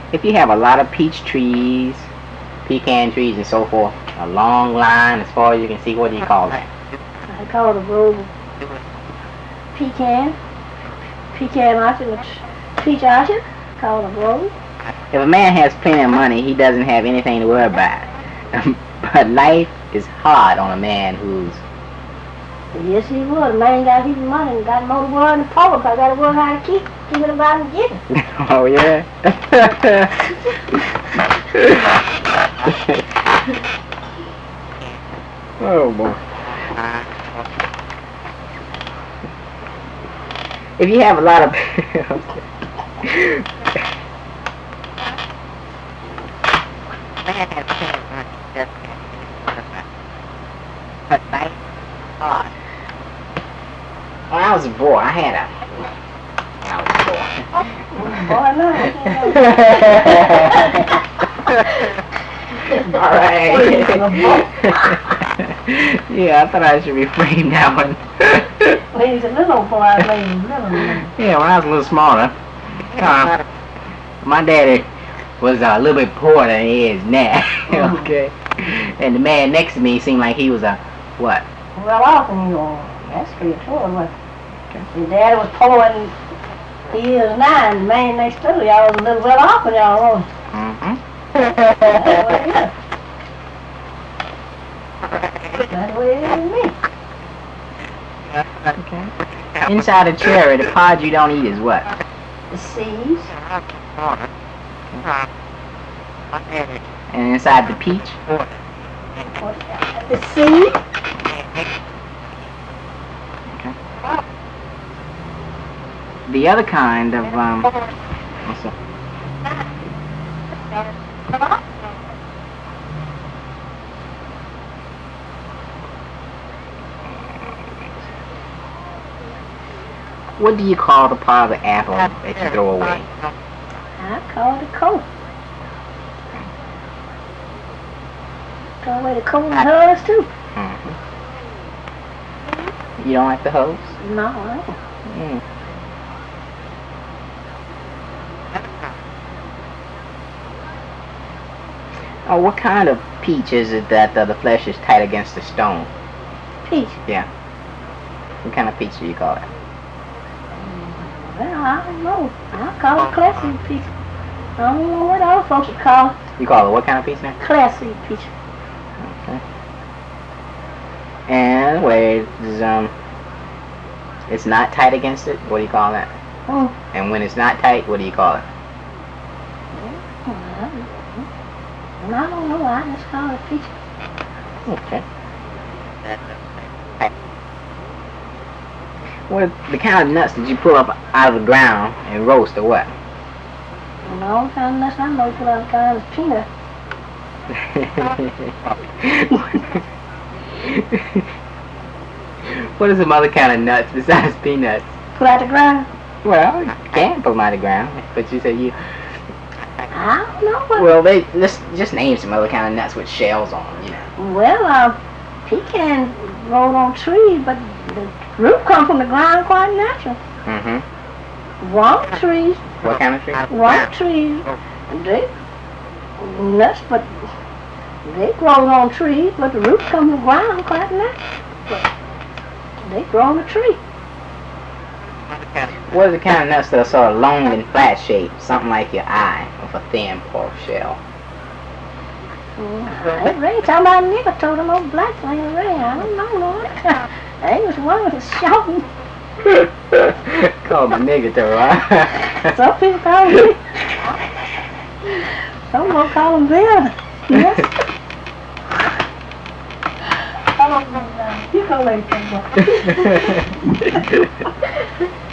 If you have a lot of peach trees, pecan trees, and so forth, a long line as far as you can see, what do you call that? I call it a grove of pecan orchard, peach orchard, called a grove. If a man has plenty of money, he doesn't have anything to worry about. But life is hard on a man who's... Yes, he would. A man got his money and got more to worry than the poor, because I got to work hard to keep it about and get it. Oh, yeah? Oh, boy. If you have a lot of... When I was a boy, I had a... When I was a boy. Alright. Yeah, I thought I should reframe that one. When he was a little boy, I made him little. Yeah, when I was a little smaller. My daddy was a little bit poorer than he is now. Okay. And the man next to me seemed like he was a what? Well off, and you go, that's pretty true. His daddy was poor and he is now, and the man next to y'all was a little well off and y'all was. That's the way it is with me. Okay. Inside a cherry, the pod you don't eat is what? The seeds. And inside the peach? The seed. Okay. The other kind of what's that? What do you call the part of the apple that you throw away? I call it a coat. Throw away the coat and the hose too. You don't like the hose? No, I don't. Oh, what kind of peach is it that the flesh is tight against the stone? Peach. Yeah. What kind of peach do you call it? Well, I don't know. I call it classy peach. I don't know what other folks would call it. You call it what kind of peach now? Classy peach. Okay. And where it's not tight against it, what do you call that? And when it's not tight, what do you call it? I don't know. I just call it peach. Okay. What the kind of nuts did you pull up out of the ground and roast or what? And all the kind of nuts I know put out kind of peanut. What are some other kind of nuts besides peanuts? Put out the ground? Well, you can put them out of the ground, but you said you... I don't know what... Well, let's just name some other kind of nuts with shells on them, you know. Well, pecan grow on trees, but the root come from the ground quite natural. Wrong trees. What kind of tree? Wrong trees. They nuts, but they grow on trees, but the root come from the ground quite natural. But they grow on a tree. What are the kind of nuts that are sort of long and flat shaped, something like your eye, with a thin pork shell? That Ray talking about nigger told them old black thing Ray. I don't know, Lord. They was one with a shouting. Called the nigger toe, huh? Some people call him me. Some people call him Bill. Yes. You go later.